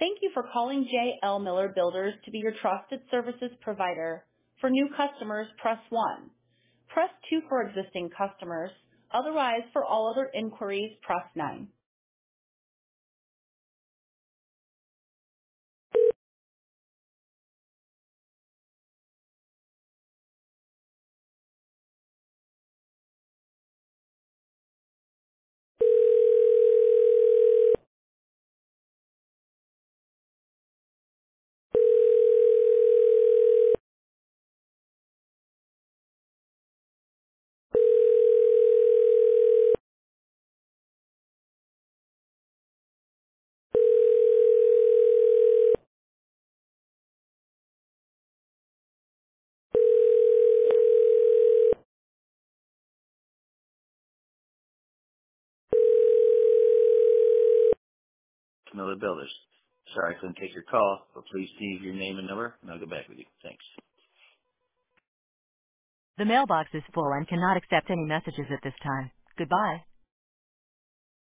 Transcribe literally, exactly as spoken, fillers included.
Thank you for calling J L Miller Builders to be your trusted services provider. For new customers, press one. Press two for existing customers. Otherwise, for all other inquiries, press nine. Miller Builders. Sorry I couldn't take your call, but please leave your name and number, and I'll get back with you. Thanks. The mailbox is full and cannot accept any messages at this time. Goodbye.